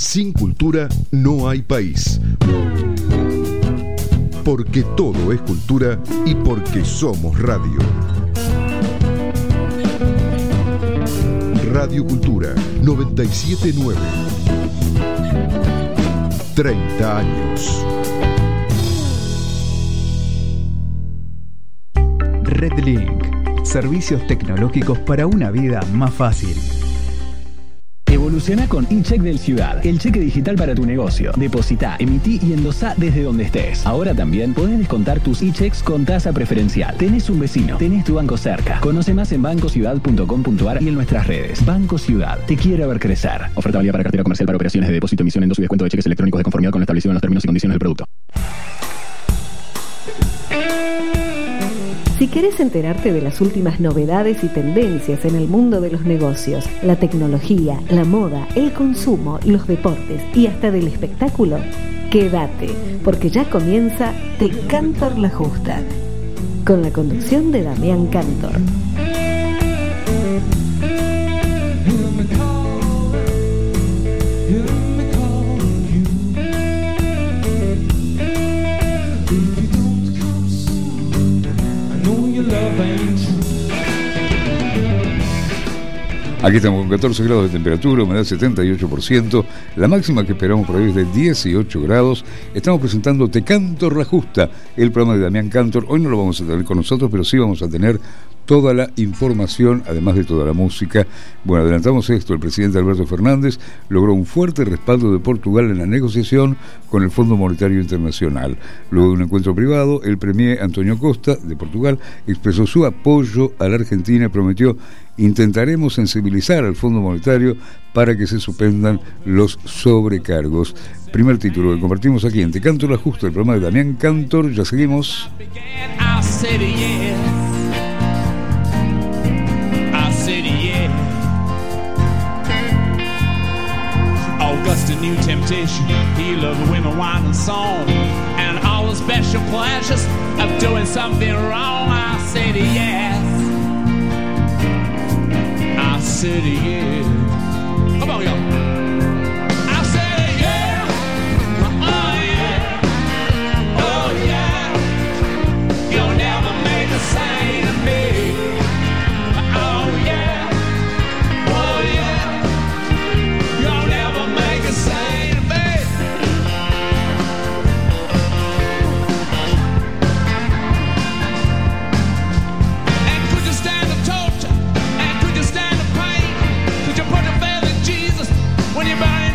Sin cultura no hay país. Porque todo es cultura y porque somos radio. Radio Cultura 979. 30 años. Redlink. Servicios tecnológicos para una vida más fácil. Evoluciona con eCheck del Ciudad, el cheque digital para tu negocio. Depositá, emití y endosá desde donde estés. Ahora también podés descontar tus eChecks con tasa preferencial. Tenés un vecino, tenés tu banco cerca. Conoce más en bancociudad.com.ar y en nuestras redes. Banco Ciudad, te quiere ver crecer. Oferta válida para cartera comercial para operaciones de depósito, emisión, endoso y descuento de cheques electrónicos de conformidad con lo establecido en los términos y condiciones del producto. Si querés enterarte de las últimas novedades y tendencias en el mundo de los negocios, la tecnología, la moda, el consumo, los deportes y hasta del espectáculo, quédate, porque ya comienza Te Cantor la Justa, con la conducción de Damián Cantor. Aquí estamos con 14 grados de temperatura, humedad 78%, la máxima que esperamos por hoy es de 18 grados. Estamos presentando Te Cantor la Justa, el programa de Damián Cantor. Hoy no lo vamos a tener con nosotros, pero sí vamos a tener toda la información, además de toda la música. Bueno, adelantamos esto: el presidente Alberto Fernández logró un fuerte respaldo de Portugal en la negociación con el Fondo Monetario Internacional. Luego de un encuentro privado, el premier António Costa, de Portugal, expresó su apoyo a la Argentina y prometió: intentaremos sensibilizar al Fondo Monetario para que se suspendan los sobrecargos. Primer título que compartimos aquí en Te Cantor la Justa, el programa de Damián Cantor. Ya seguimos. August, a new temptation. He loved women, wine, and song, and all the special pleasures of doing something wrong. I said yes. I said yes. Come on, y'all. I said yeah. Oh yeah. Oh yeah. You'll never make the same to me. Oh yeah. Oh yeah. You'll never make the same to me. And could you stand the torture? And could you stand the pain? Could you put the faith in Jesus when you're burning?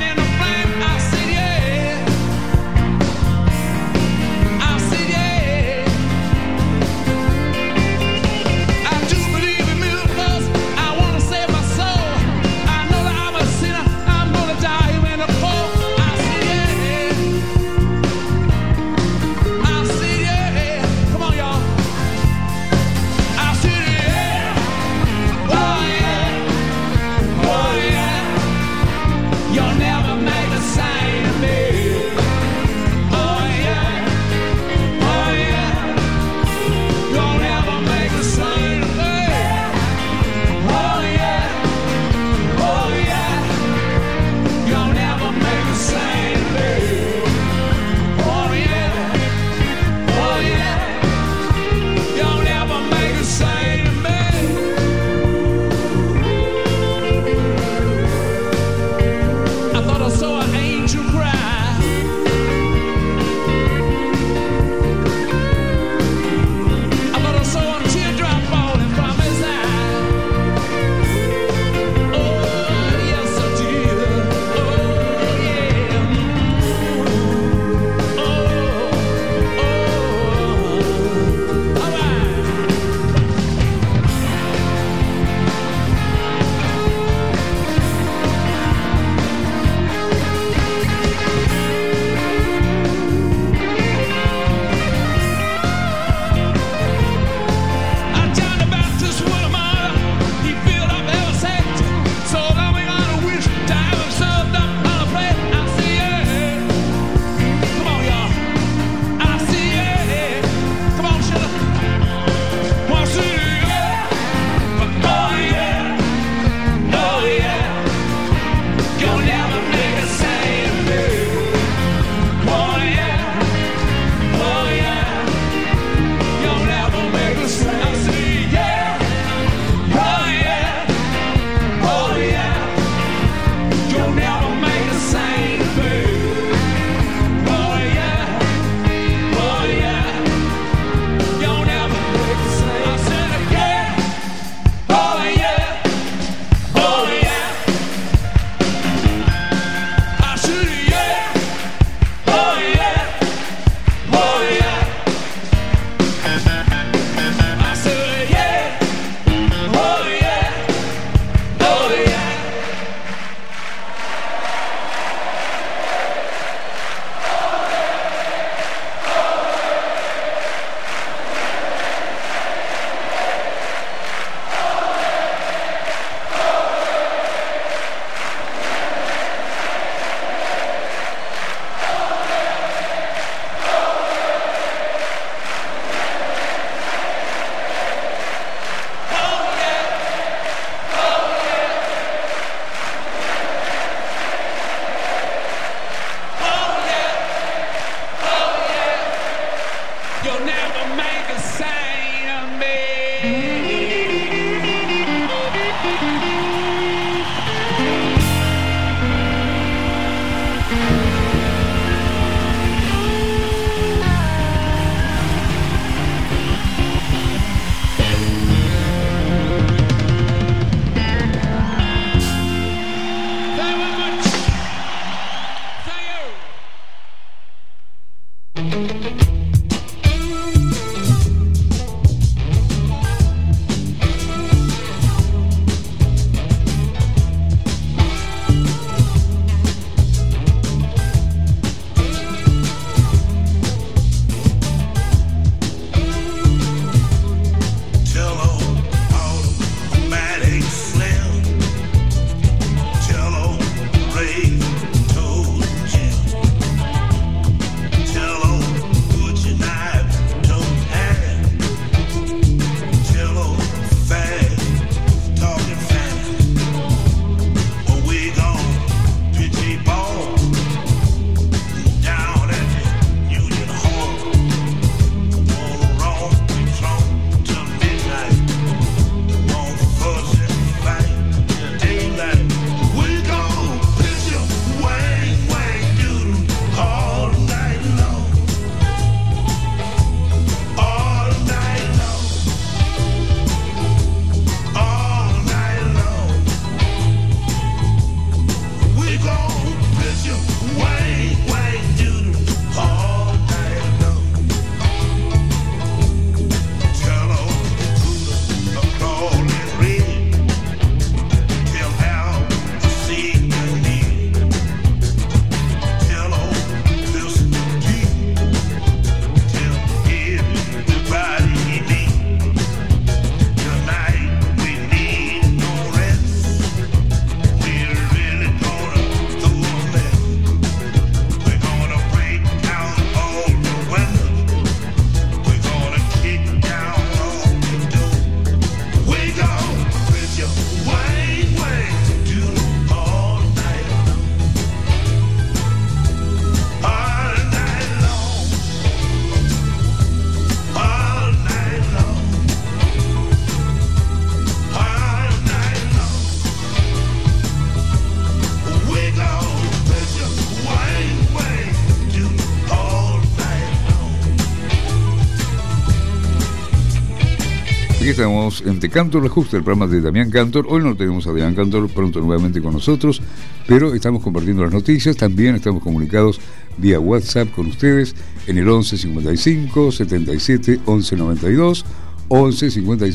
Aquí estamos en Te Cantor la Justa, el programa de Damián Cantor. Hoy no tenemos a Damián Cantor, pronto nuevamente con nosotros, pero estamos compartiendo las noticias. También estamos comunicados vía WhatsApp con ustedes en el 11 55 77 11 92, 11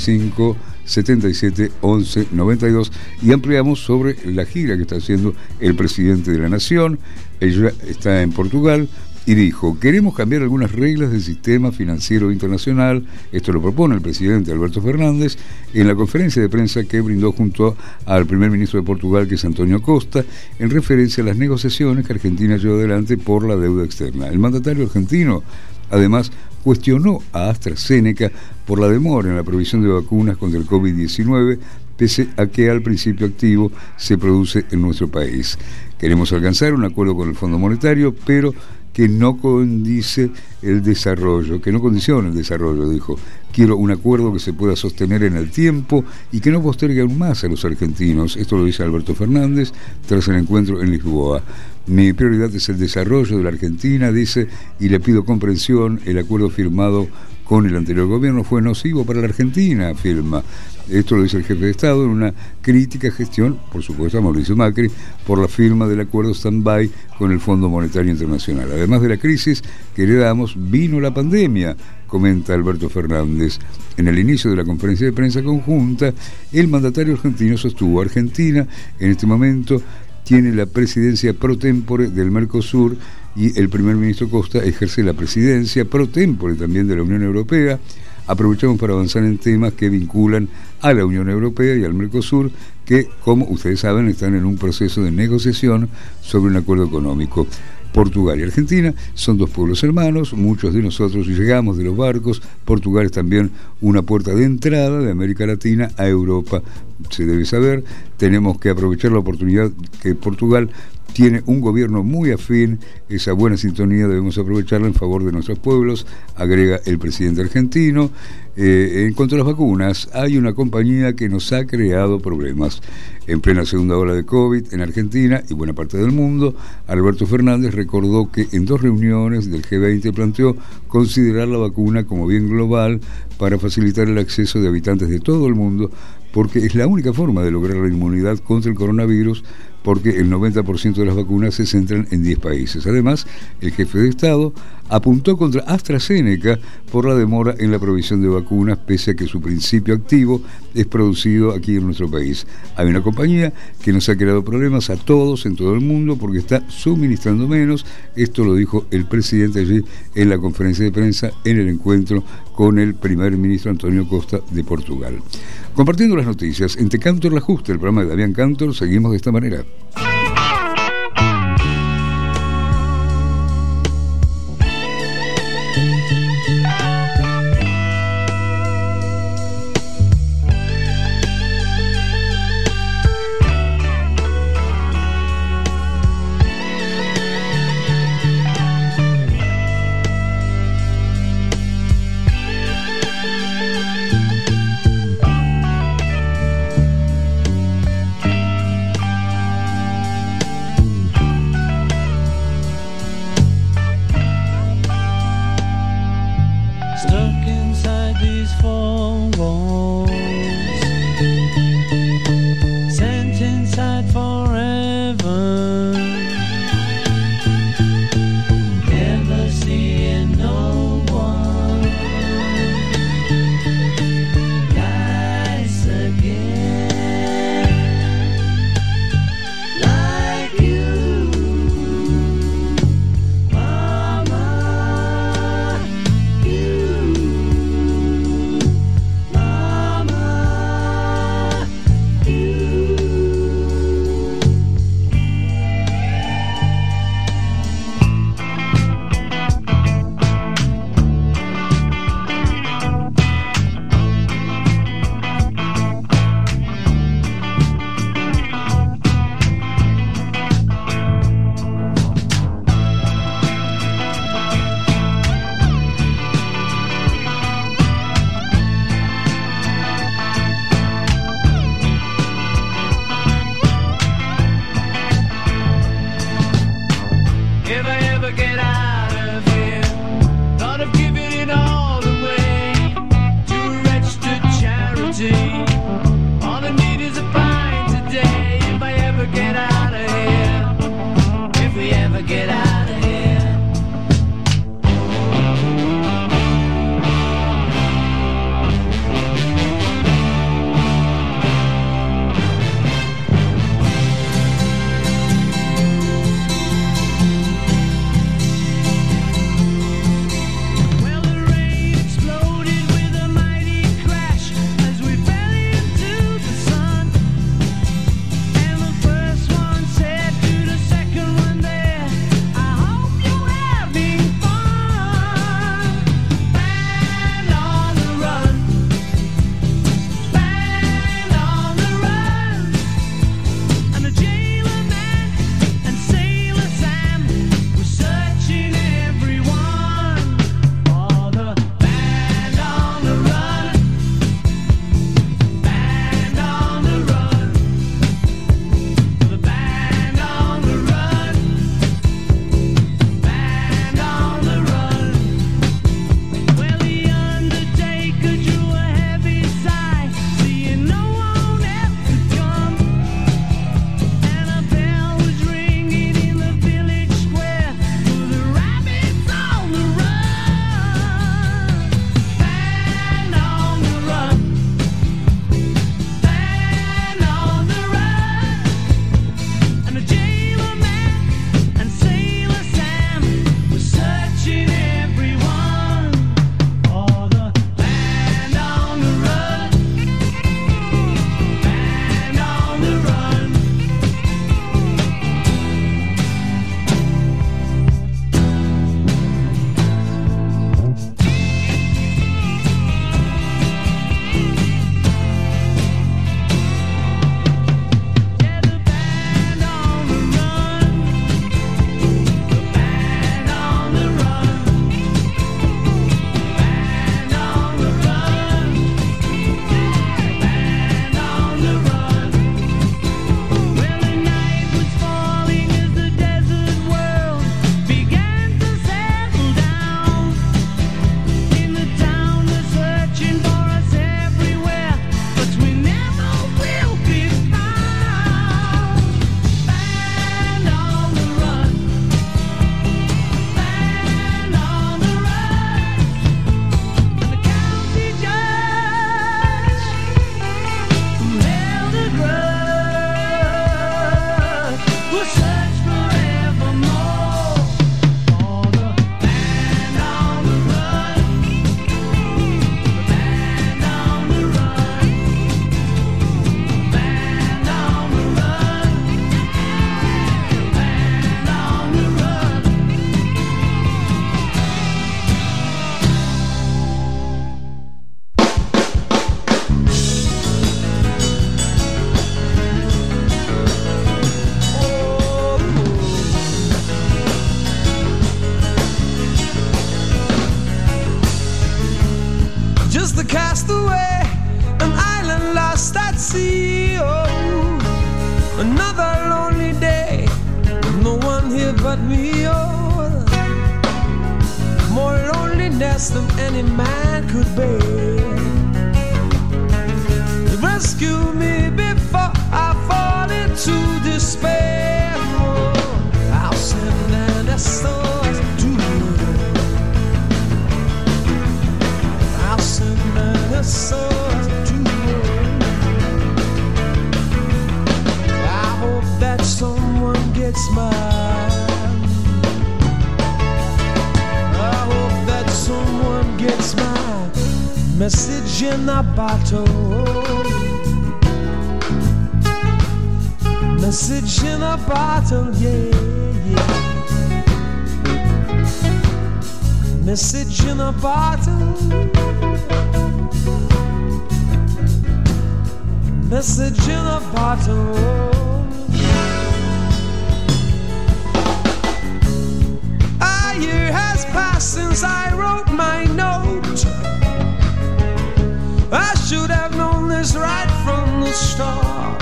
55 77 11 92, y ampliamos sobre la gira que está haciendo el presidente de la Nación. Ella está en Portugal y dijo: queremos cambiar algunas reglas del sistema financiero internacional. Esto lo propone el presidente Alberto Fernández en la conferencia de prensa que brindó junto al primer ministro de Portugal, que es Antonio Costa, en referencia a las negociaciones que Argentina lleva adelante por la deuda externa. El mandatario argentino además cuestionó a AstraZeneca por la demora en la provisión de vacunas contra el COVID-19, pese a que al principio activo se produce en nuestro país. Queremos alcanzar un acuerdo con el Fondo Monetario, pero que no condice el desarrollo, que no condicione el desarrollo, dijo. Quiero un acuerdo que se pueda sostener en el tiempo y que no postergue aún más a los argentinos. Esto lo dice Alberto Fernández tras el encuentro en Lisboa. Mi prioridad es el desarrollo de la Argentina, dice, y le pido comprensión. El acuerdo firmado con el anterior gobierno fue nocivo para la Argentina, afirma. Esto lo dice el jefe de Estado en una crítica gestión, por supuesto, a Mauricio Macri, por la firma del acuerdo stand-by con el Fondo Monetario Internacional. Además de la crisis que heredamos, vino la pandemia, comenta Alberto Fernández. En el inicio de la conferencia de prensa conjunta, el mandatario argentino sostuvo: Argentina en este momento tiene la presidencia pro tempore del Mercosur y el primer ministro Costa ejerce la presidencia pro tempore también de la Unión Europea. Aprovechamos para avanzar en temas que vinculan a la Unión Europea y al Mercosur, que, como ustedes saben, están en un proceso de negociación sobre un acuerdo económico. Portugal y Argentina son dos pueblos hermanos, muchos de nosotros llegamos de los barcos. Portugal es también una puerta de entrada de América Latina a Europa, se debe saber. Tenemos que aprovechar la oportunidad que Portugal tiene un gobierno muy afín. Esa buena sintonía debemos aprovecharla en favor de nuestros pueblos, agrega el presidente argentino. En cuanto a las vacunas, hay una compañía que nos ha creado problemas. En plena segunda ola de COVID en Argentina y buena parte del mundo, Alberto Fernández recordó que en 2 reuniones del G20 planteó considerar la vacuna como bien global para facilitar el acceso de habitantes de todo el mundo, porque es la única forma de lograr la inmunidad contra el coronavirus, porque el 90% de las vacunas se centran en 10 países. Además, el jefe de Estado apuntó contra AstraZeneca por la demora en la provisión de vacunas, pese a que su principio activo es producido aquí en nuestro país. Hay una compañía que nos ha creado problemas a todos en todo el mundo porque está suministrando menos. Esto lo dijo el presidente allí en la conferencia de prensa en el encuentro con el primer ministro Antonio Costa de Portugal. Compartiendo las noticias en Te Cantor la Justa, el programa de Damián Cantor, seguimos de esta manera. cut me over, more loneliness than any man could bear. Rescue me before I fall into despair. Oh, I'll send an SOS to you. I'll send an SOS to you. I hope that someone gets mine. I hope that someone gets my message in a bottle. Message in a bottle, yeah, yeah. Message in a bottle. Message in a bottle. A year has passed since I wrote my note. I should have known this right from the start.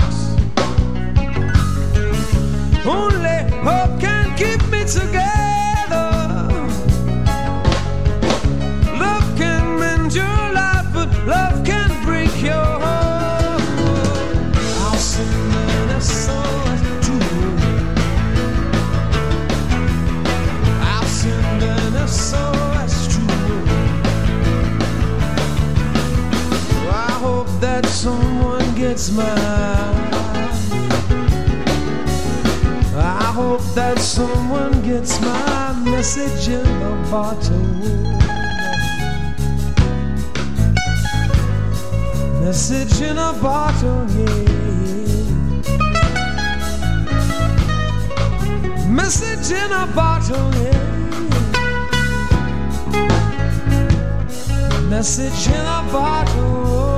Only hope can keep me together. Love can mend your life, but love can break your heart. I'll send an SOS to you. I'll send an SOS to you. I hope that someone gets mine. I hope that someone gets my message in a bottle. Message in a bottle, yeah. Message in a bottle, yeah. Message in a bottle.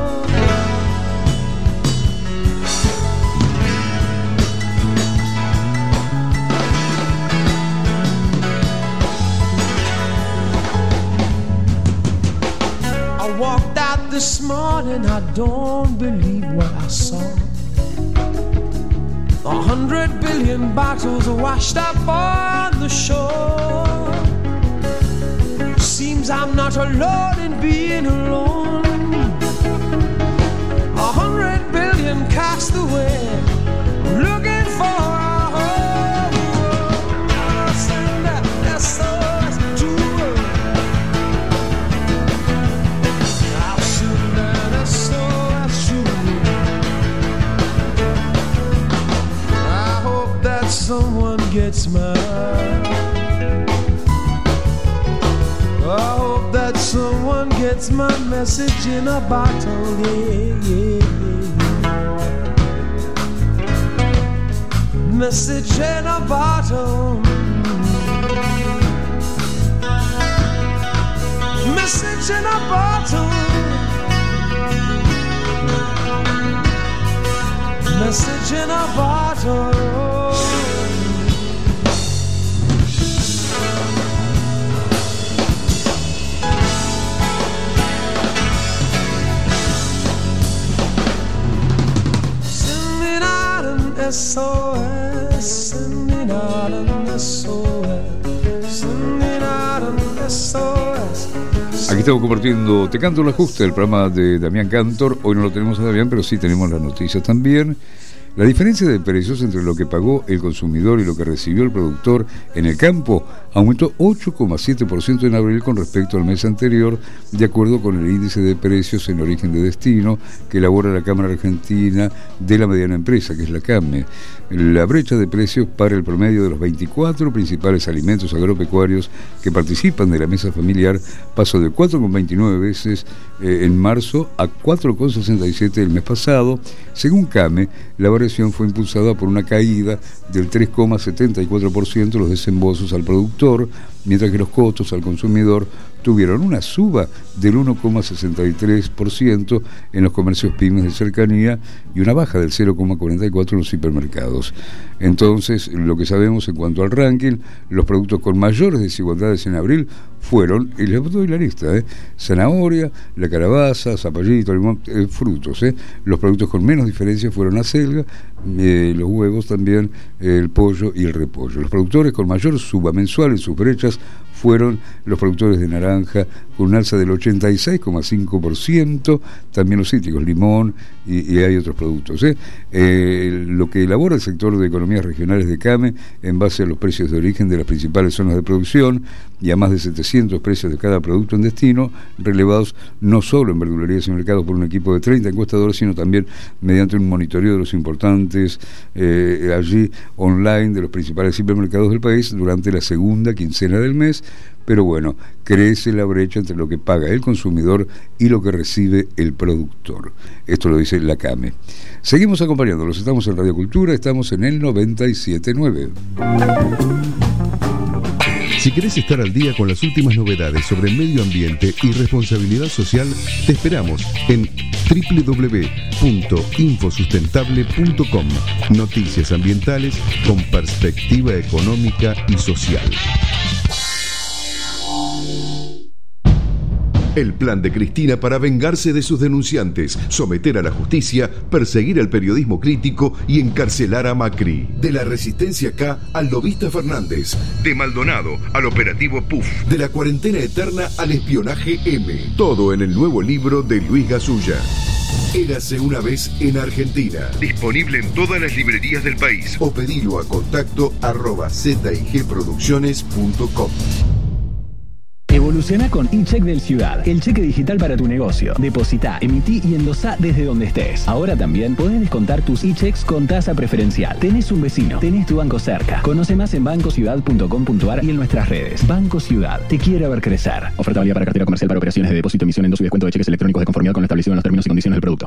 I walked out this morning, I don't believe what I saw. 100 billion bottles washed up on the shore. Seems I'm not alone in being alone. 100 billion cast away, looking for a home. I'll send that SOS to her. I'll send that SOS to her. I hope that someone gets mine. I hope that someone gets my message in a bottle, yeah, yeah, yeah. Message in a bottle. Message in a bottle. Message in a bottle. SOS, sending out an SOS, sending out an SOS. Aquí estamos compartiendo Te Canto la Justa, el programa de Damián Cantor. Hoy no lo tenemos a Damián, pero sí tenemos las noticias también. La diferencia de precios entre lo que pagó el consumidor y lo que recibió el productor en el campo aumentó 8,7% en abril con respecto al mes anterior, de acuerdo con el índice de precios en origen de destino que elabora la Cámara Argentina de la Mediana Empresa, que es la CAME. La brecha de precios para el promedio de los 24 principales alimentos agropecuarios que participan de la mesa familiar pasó de 4,29 veces en marzo a 4,67 el mes pasado. Según CAME, la variación fue impulsada por una caída del 3,74% de los desembolsos al productor, mientras que los costos al consumidor tuvieron una suba del 1,63% en los comercios pymes de cercanía y una baja del 0,44% en los hipermercados. Entonces, lo que sabemos en cuanto al ranking, los productos con mayores desigualdades en abril fueron, y les doy la lista, zanahoria, la calabaza, zapallito, limón, frutos. Los productos con menos diferencia fueron la selga, los huevos también, el pollo y el repollo. Los productores con mayor suba mensual en sus brechas fueron los productores de naranja, con un alza del 86,5%, también los cítricos, limón y hay otros productos. Lo que elabora el sector de economías regionales de CAME, en base a los precios de origen de las principales zonas de producción y a más de 700 precios de cada producto en destino, relevados no solo en verdulerías y mercados por un equipo de 30 encuestadores, sino también mediante un monitoreo de los importantes allí online de los principales hipermercados del país durante la segunda quincena del mes. Pero bueno, crece la brecha entre lo que paga el consumidor y lo que recibe el productor. Esto lo dice la CAME. Seguimos acompañándolos, estamos en Radio Cultura, estamos en el 97.9. Si querés estar al día con las últimas novedades sobre medio ambiente y responsabilidad social, te esperamos en www.infosustentable.com. Noticias ambientales con perspectiva económica y social. El plan de Cristina para vengarse de sus denunciantes, someter a la justicia, perseguir al periodismo crítico y encarcelar a Macri. De la resistencia K al lobista Fernández. De Maldonado al operativo PUF. De la cuarentena eterna al espionaje M. Todo en el nuevo libro de Luis Gasulla. Érase una vez en Argentina. Disponible en todas las librerías del país. O pedilo a contacto@zigproducciones.com. Evoluciona con eCheck del Ciudad, el cheque digital para tu negocio. Depositá, emití y endosá desde donde estés. Ahora también podés descontar tus eChecks con tasa preferencial. Tenés un vecino, tenés tu banco cerca. Conoce más en bancociudad.com.ar y en nuestras redes. Banco Ciudad, te quiere ver crecer. Oferta válida para cartera comercial para operaciones de depósito, emisión, endoso y descuento de cheques electrónicos de conformidad con lo establecido en los términos y condiciones del producto.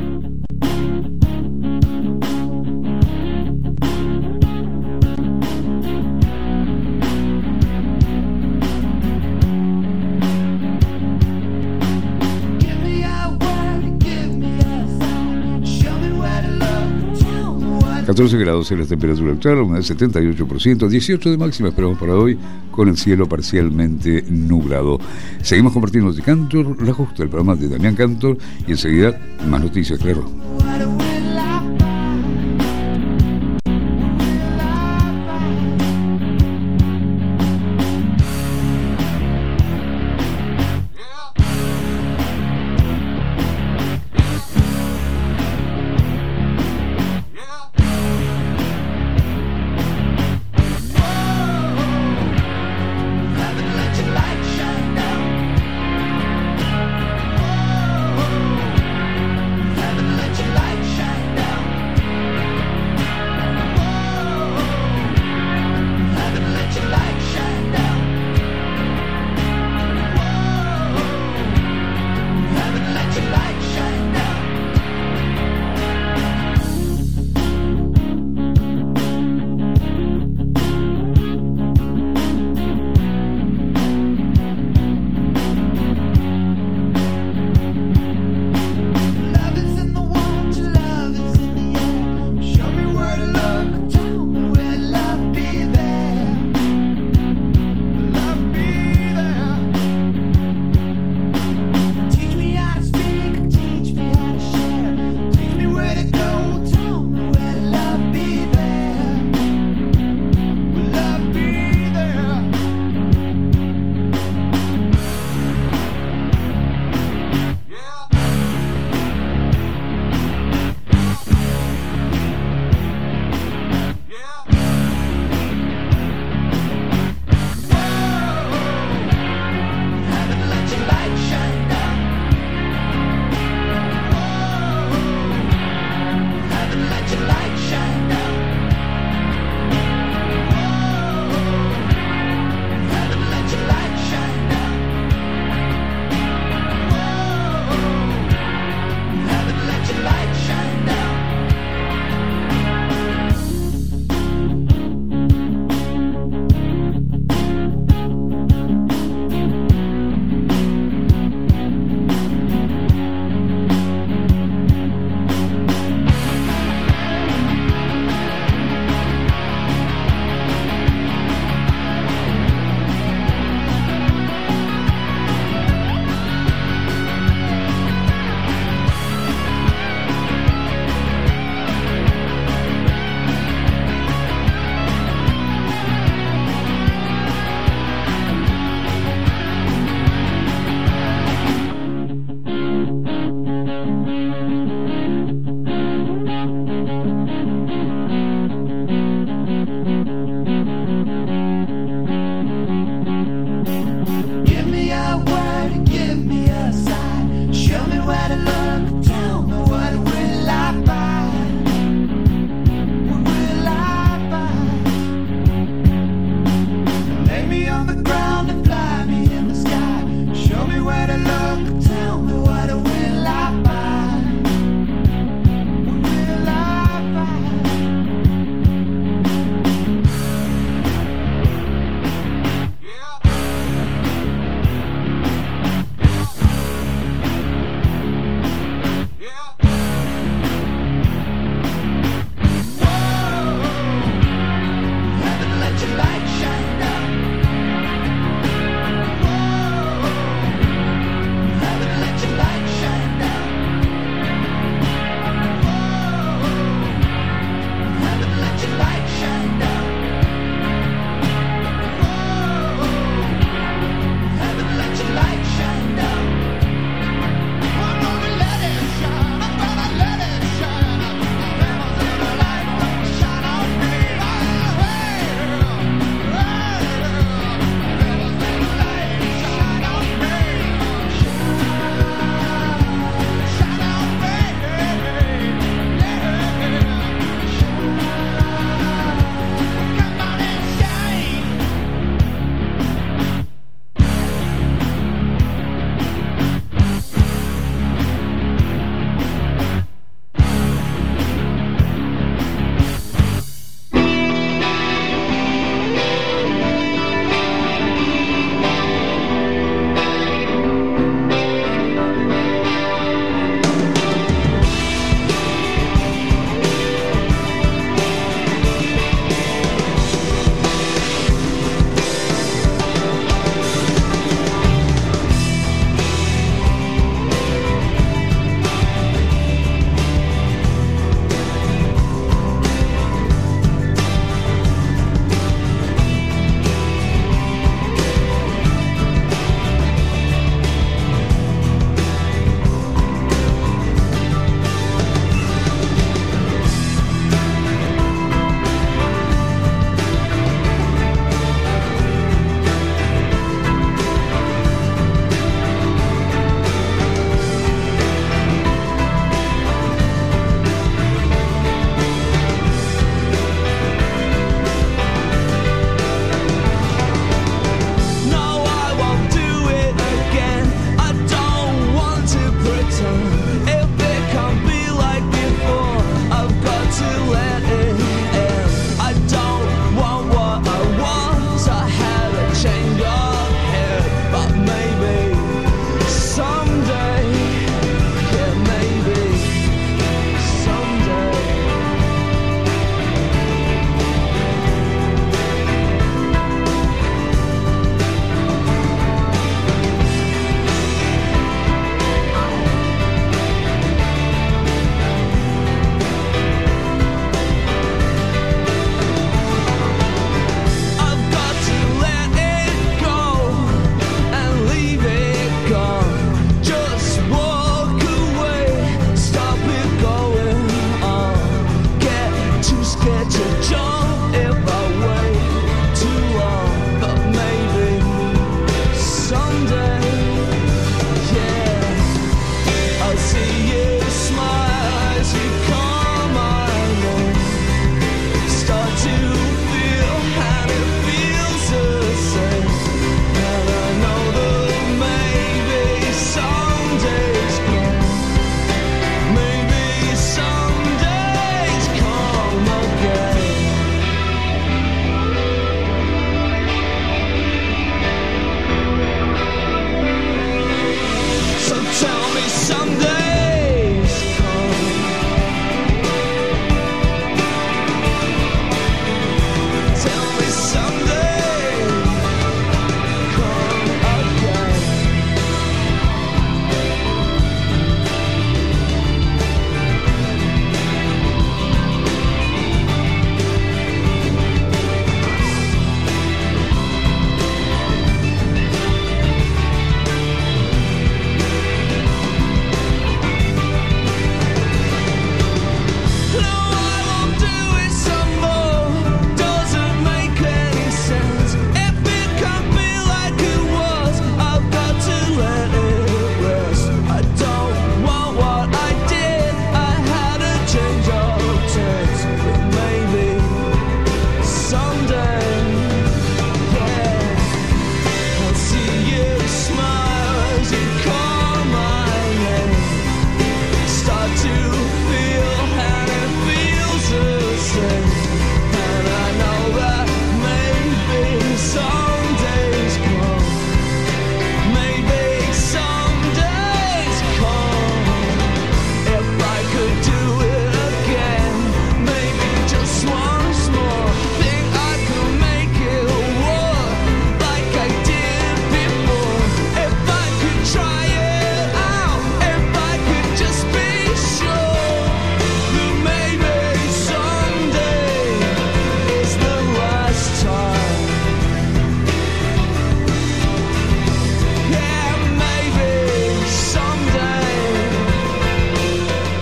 Grados 14 grados en la temperatura actual, humedad 78%, 18 de máxima esperamos para hoy, con el cielo parcialmente nublado. Seguimos compartiendo de Cantor, La Justa, el programa de Damián Cantor, y enseguida más noticias, claro. Light shine.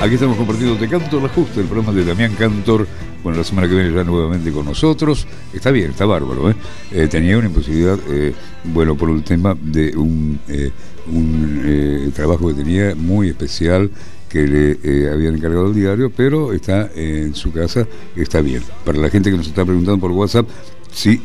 Aquí estamos compartiendo Te Canto la Justa, el programa de Damián Cantor. Bueno, la semana que viene ya nuevamente con nosotros. Está bien, está bárbaro, ¿eh? Tenía una imposibilidad, bueno, por el tema de un trabajo que tenía muy especial que le habían encargado el diario, pero está en su casa, está bien. Para la gente que nos está preguntando por WhatsApp, sí,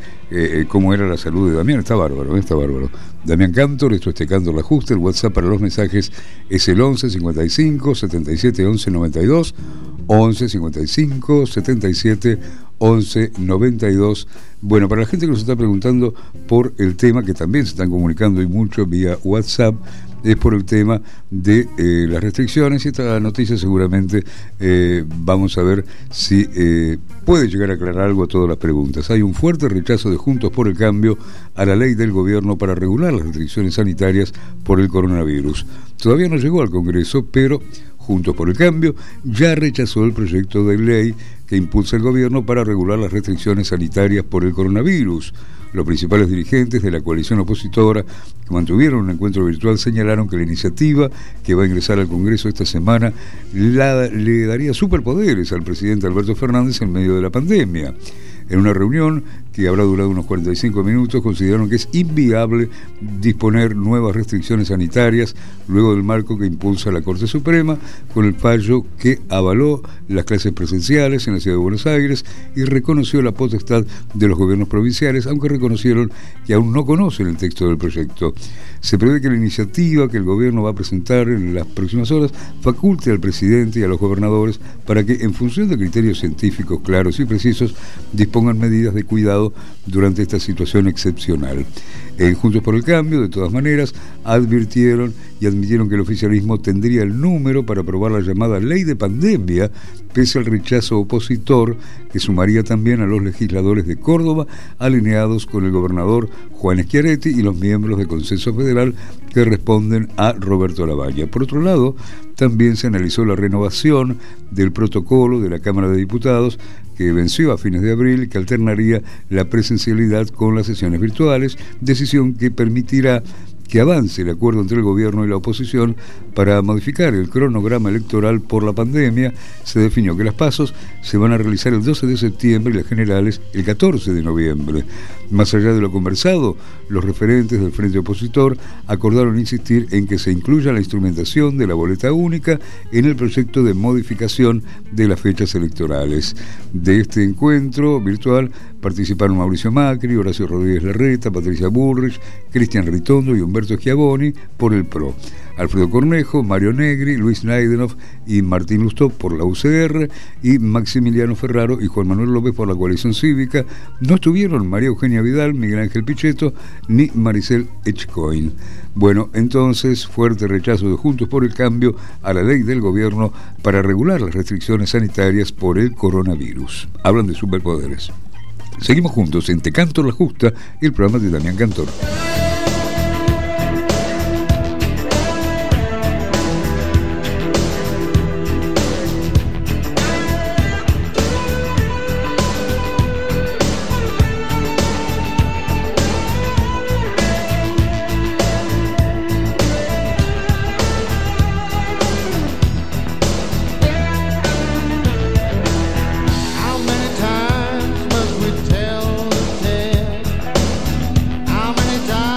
cómo era la salud de Damián, está bárbaro, está bárbaro. Damián Cantor, esto es Te Canto la Justa. El WhatsApp para los mensajes es el 11 55 77 11 92, 11 55 77 11 92. Bueno, para la gente que nos está preguntando por el tema, que también se están comunicando y mucho vía WhatsApp, es por el tema de las restricciones, y esta noticia seguramente vamos a ver si puede llegar a aclarar algo a todas las preguntas. Hay un fuerte rechazo de Juntos por el Cambio a la ley del gobierno para regular las restricciones sanitarias por el coronavirus. Todavía no llegó al Congreso, pero Juntos por el Cambio ya rechazó el proyecto de ley que impulsa el gobierno para regular las restricciones sanitarias por el coronavirus. Los principales dirigentes de la coalición opositora que mantuvieron un encuentro virtual señalaron que la iniciativa que va a ingresar al Congreso esta semana le daría superpoderes al presidente Alberto Fernández en medio de la pandemia. En una reunión que habrá durado unos 45 minutos, consideraron que es inviable disponer nuevas restricciones sanitarias luego del marco que impulsa la Corte Suprema, con el fallo que avaló las clases presenciales en la Ciudad de Buenos Aires y reconoció la potestad de los gobiernos provinciales, aunque reconocieron que aún no conocen el texto del proyecto. Se prevé que la iniciativa que el gobierno va a presentar en las próximas horas faculte al presidente y a los gobernadores para que, en función de criterios científicos claros y precisos, dispongan medidas de cuidado durante esta situación excepcional. En Juntos por el Cambio, de todas maneras, advirtieron y admitieron que el oficialismo tendría el número para aprobar la llamada ley de pandemia, pese al rechazo opositor que sumaría también a los legisladores de Córdoba, alineados con el gobernador Juan Schiaretti y los miembros del Consenso Federal que responden a Roberto Lavagna. Por otro lado, también se analizó la renovación del protocolo de la Cámara de Diputados, que venció a fines de abril, que alternaría la presencialidad con las sesiones virtuales, decisión que permitirá que avance el acuerdo entre el gobierno y la oposición para modificar el cronograma electoral por la pandemia. Se definió que las PASOs se van a realizar el 12 de septiembre y las generales el 14 de noviembre. Más allá de lo conversado, los referentes del Frente Opositor acordaron insistir en que se incluya la instrumentación de la boleta única en el proyecto de modificación de las fechas electorales. De este encuentro virtual participaron Mauricio Macri, Horacio Rodríguez Larreta, Patricia Bullrich, Cristian Ritondo y Humberto Schiavoni por el PRO. Alfredo Cornejo, Mario Negri, Luis Naidenov y Martín Lustó por la UCR, y Maximiliano Ferraro y Juan Manuel López por la Coalición Cívica. No estuvieron María Eugenia Vidal, Miguel Ángel Pichetto ni Maricel Echcoin. Bueno, entonces, fuerte rechazo de Juntos por el Cambio a la ley del gobierno para regular las restricciones sanitarias por el coronavirus. Hablan de superpoderes. Seguimos juntos en Te Canto la Justa, el programa de Damián Cantor. How many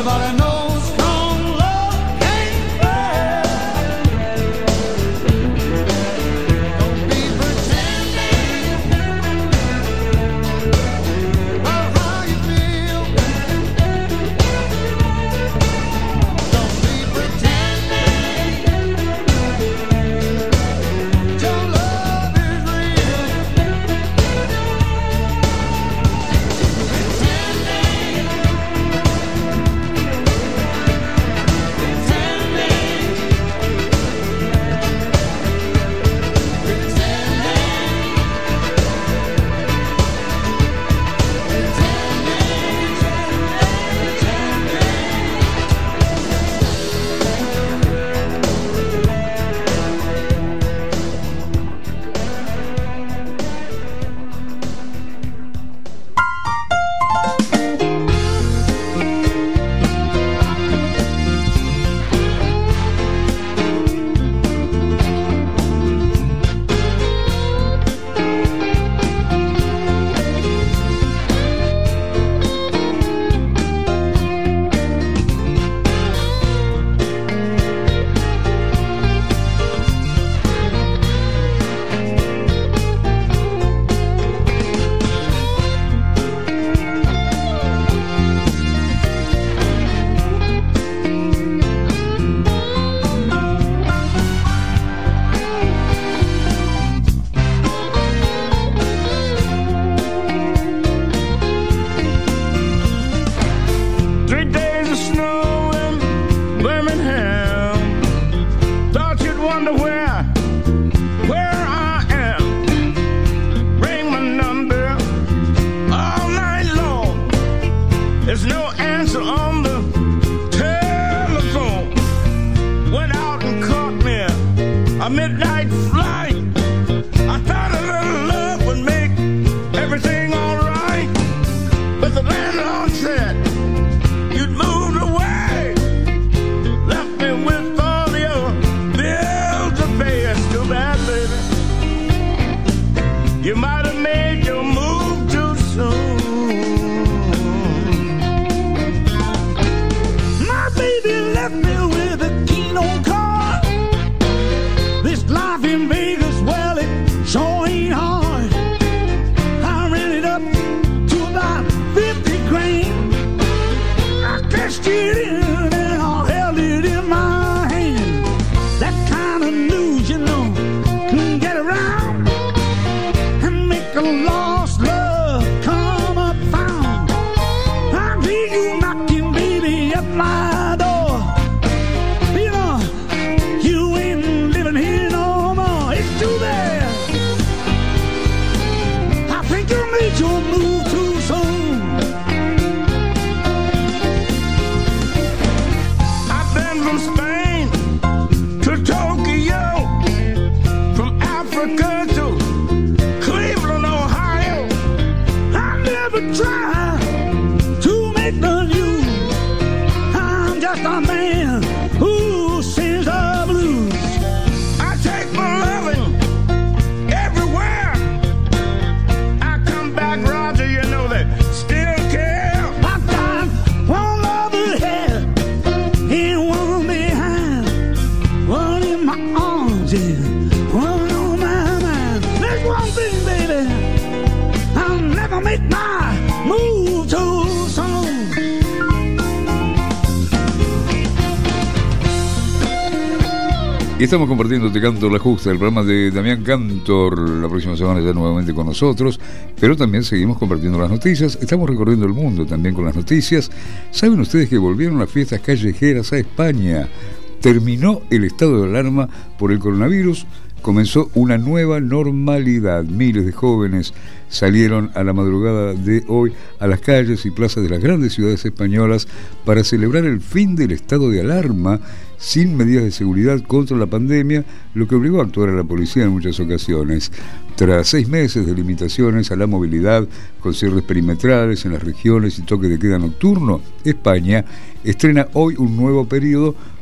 Everybody knows strong love can't bear. Don't be pretending about how you feel. Don't be pretending your love is real. A midnight flight. I thought a little love would make everything alright, but the landlord said you'd moved away, left me with all your bills to pay. It's too bad, baby. You might have made your move too soon. My baby left me with a keen old car. Life in Vegas, well, it sure ain't hard. I rented up to about 50 grand. I cashed it in and I held it in my hand. That kind of news, you know, can get around and make a lost love come up found. I hear you knocking, baby, at my door. You know, you ain't living here no. Too bad. I think you made your move too soon. I've been from Spain to Tokyo, from Africa to Cleveland, Ohio. I never tried to make the news. I'm just a man who sings the blues. I take my loving everywhere. I come back, Roger, you know they still care. I've got one love ahead and one behind, one in my arms and one on my mind. There's one thing, baby, I'll never make my move too soon. Y estamos compartiendo Te Canto la Justa, el programa de Damián Cantor. La próxima semana ya nuevamente con nosotros, pero también seguimos compartiendo las noticias. Estamos recorriendo el mundo también con las noticias. ¿Saben ustedes que volvieron las fiestas callejeras a España? Terminó el estado de alarma por el coronavirus, comenzó una nueva normalidad. Miles de jóvenes salieron a la madrugada de hoy a las calles y plazas de las grandes ciudades españolas para celebrar el fin del estado de alarma sin medidas de seguridad contra la pandemia, lo que obligó a actuar a la policía en muchas ocasiones. Tras 6 meses de limitaciones a la movilidad, con cierres perimetrales en las regiones y toque de queda nocturno, España estrena hoy un nuevo periodo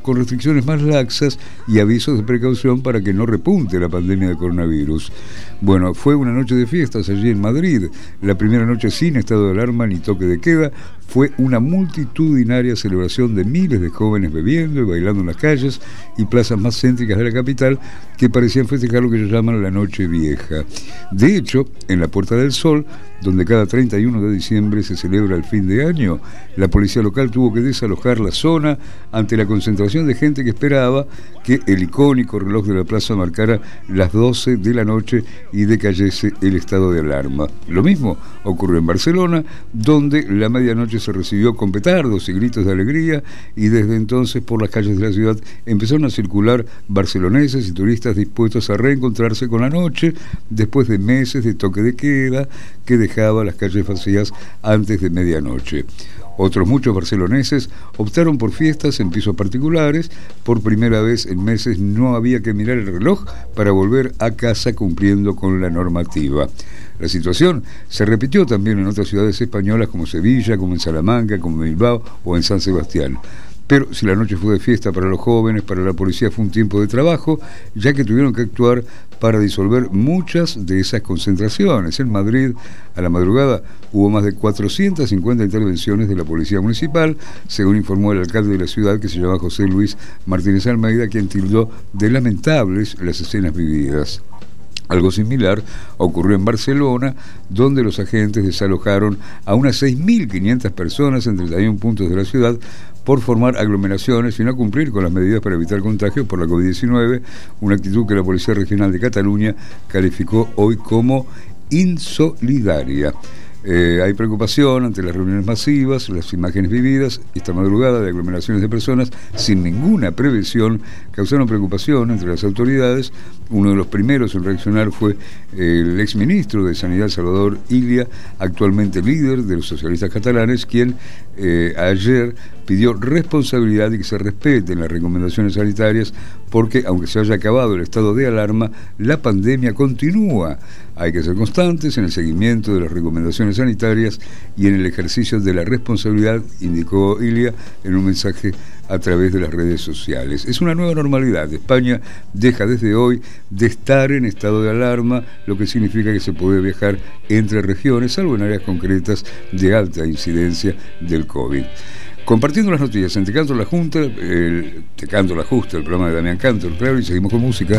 con restricciones más laxas y avisos de precaución para que no repunte la pandemia de coronavirus. Bueno, fue una noche de fiestas allí en Madrid, la primera noche sin estado de alarma ni toque de queda. Fue una multitudinaria celebración de miles de jóvenes bebiendo y bailando en las calles y plazas más céntricas de la capital que parecían festejar lo que ellos llaman la Noche Vieja. De hecho, en la Puerta del Sol, donde cada 31 de diciembre se celebra el fin de año, la policía local tuvo que desalojar la zona ante la concentración de gente que esperaba que el icónico reloj de la plaza marcara las 12 de la noche y decayese el estado de alarma. Lo mismo ocurrió en Barcelona, donde la medianoche se recibió con petardos y gritos de alegría, y desde entonces por las calles de la ciudad empezaron a circular barceloneses y turistas dispuestos a reencontrarse con la noche después de meses de toque de queda que dejaba las calles vacías antes de medianoche. Otros muchos barceloneses optaron por fiestas en pisos particulares. Por primera vez en meses no había que mirar el reloj para volver a casa cumpliendo con la normativa. La situación se repitió también en otras ciudades españolas como Sevilla, como en Salamanca, como en Bilbao o en San Sebastián. Pero si la noche fue de fiesta para los jóvenes, para la policía fue un tiempo de trabajo, ya que tuvieron que actuar para disolver muchas de esas concentraciones. En Madrid, a la madrugada, hubo más de 450 intervenciones de la policía municipal, según informó el alcalde de la ciudad, que se llama José Luis Martínez Almeida, quien tildó de lamentables las escenas vividas. Algo similar ocurrió en Barcelona, donde los agentes desalojaron a unas 6.500 personas en 31 puntos de la ciudad por formar aglomeraciones y no cumplir con las medidas para evitar contagios por la COVID-19, una actitud que la Policía Regional de Cataluña calificó hoy como insolidaria. Hay preocupación ante las reuniones masivas, las imágenes vividas esta madrugada de aglomeraciones de personas sin ninguna prevención causaron preocupación entre las autoridades. Uno de los primeros en reaccionar fue el exministro de Sanidad, Salvador Illa, actualmente líder de los socialistas catalanes, quien ayer pidió responsabilidad y que se respeten las recomendaciones sanitarias porque, aunque se haya acabado el estado de alarma, la pandemia continúa. Hay que ser constantes en el seguimiento de las recomendaciones sanitarias y en el ejercicio de la responsabilidad, indicó Illa en un mensaje a través de las redes sociales. Es una nueva normalidad. España deja desde hoy de estar en estado de alarma, lo que significa que se puede viajar entre regiones, salvo en áreas concretas de alta incidencia del COVID. Compartiendo las noticias en Te Canto la Justa, el programa de Damián Cantor, claro, y seguimos con música.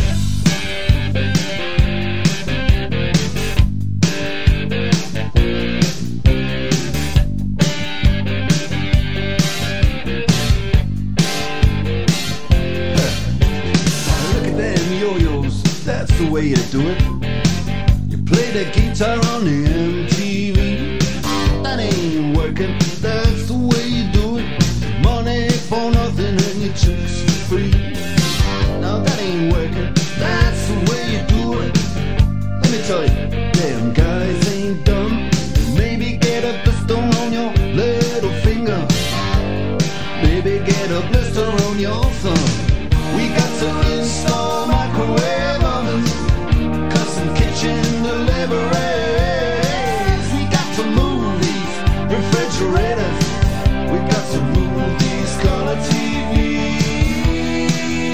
The way you do it. You play the guitar on the MTV. That ain't working. That's the way you do it. Money for nothing and your chicks for free. Now that ain't working. That's the way you do it. Let me tell you, damn guys ain't dumb. Maybe get a blister on your little finger. Maybe get a blister on your thumb. We got to install microwave ovens, custom kitchen deliveries. We got to move these refrigerators. We got to move these color TVs.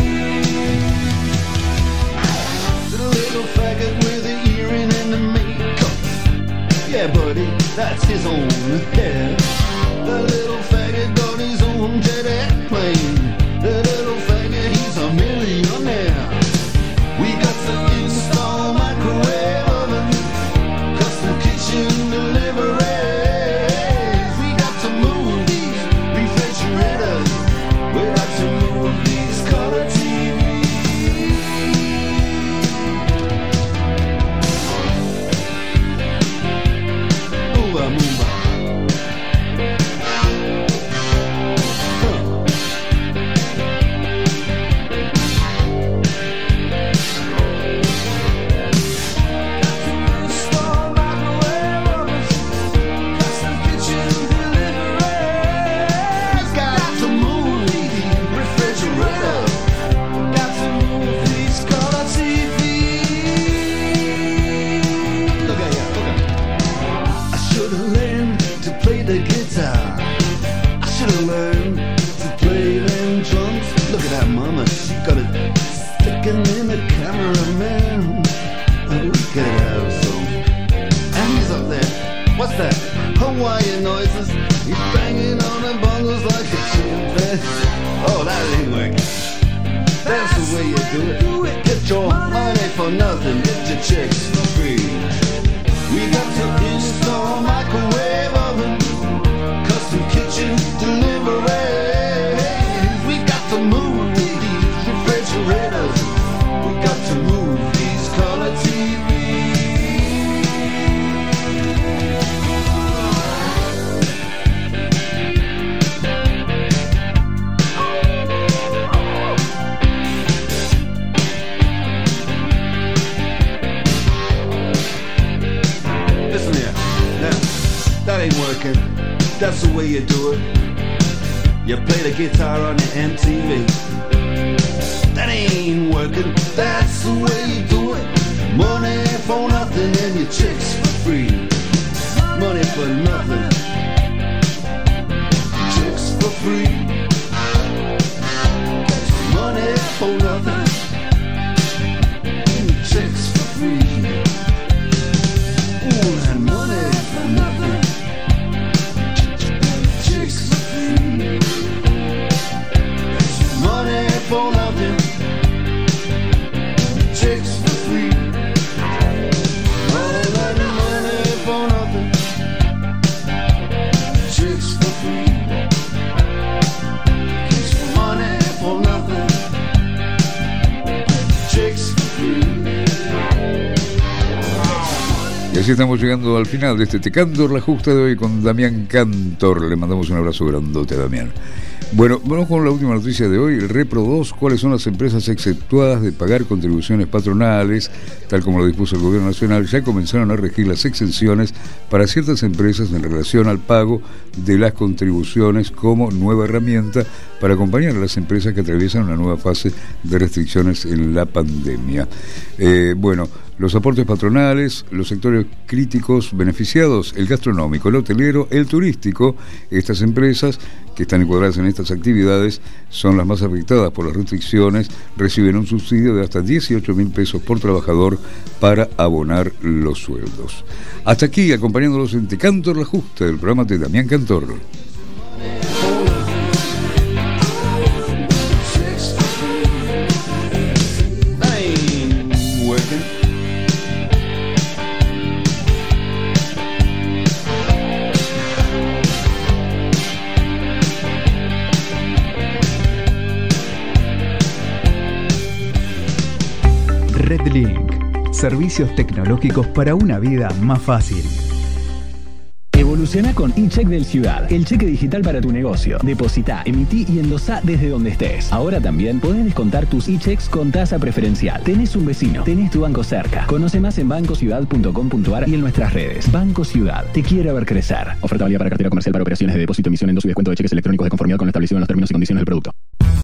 The little faggot with the earring and the makeup. Yeah, buddy, that's his own hair. The little faggot got his own jet airplane. The little faggot, he's a millionaire. We got to install microwave ovens, custom kitchen deliveries. We got to move these refrigerators. We got to move these color TVs. Move, move. Play the guitar. I should have learned to play them drums. like a chimpanzee. Oh, that ain't working. That's the way you do it. Get your money for nothing, get your chicks for free. We got to install microwave oven, custom kitchen delivery. We got to move these refrigerators. We got to move these color TVs. Listen here, now, that ain't working. That's the way you do it. You play the guitar on the MTV. That ain't working. That's the way you do it. Money for nothing and your chicks for free. Money for nothing. Chicks for free. Money for nothing. Chicks for free. Ooh, and money for nothing. Chicks for free. Money for nothing. Chicks for free. All that money for nothing. Chicks for free. Money for nothing. Chicks for free. Y así estamos llegando al final de este Te Canto la Justa de hoy con Damián Cantor. Le mandamos un abrazo grandote a Damián. Bueno, vamos con la última noticia de hoy, el Repro 2. ¿Cuáles son las empresas exceptuadas de pagar contribuciones patronales? Tal como lo dispuso el Gobierno Nacional, ya comenzaron a regir las exenciones para ciertas empresas en relación al pago de las contribuciones como nueva herramienta para acompañar a las empresas que atraviesan una nueva fase de restricciones en la pandemia. Bueno, los aportes patronales, los sectores críticos beneficiados, el gastronómico, el hotelero, el turístico. Estas empresas que están encuadradas en estas actividades son las más afectadas por las restricciones, reciben un subsidio de hasta 18.000 pesos por trabajador para abonar los sueldos. Hasta aquí, acompañándolos en Te Canto la Justa, del programa de Damián Cantor. Redlink, servicios tecnológicos para una vida más fácil. Evoluciona con eCheck del Ciudad, el cheque digital para tu negocio. Deposita, emití y endosá desde donde estés. Ahora también podés descontar tus eChecks con tasa preferencial. Tenés un vecino, tenés tu banco cerca. Conoce más en bancociudad.com.ar y en nuestras redes. Banco Ciudad, te quiere ver crecer. Oferta válida para cartera comercial para operaciones de depósito, emisión, endoso y descuento de cheques electrónicos de conformidad con lo establecido en los términos y condiciones del producto.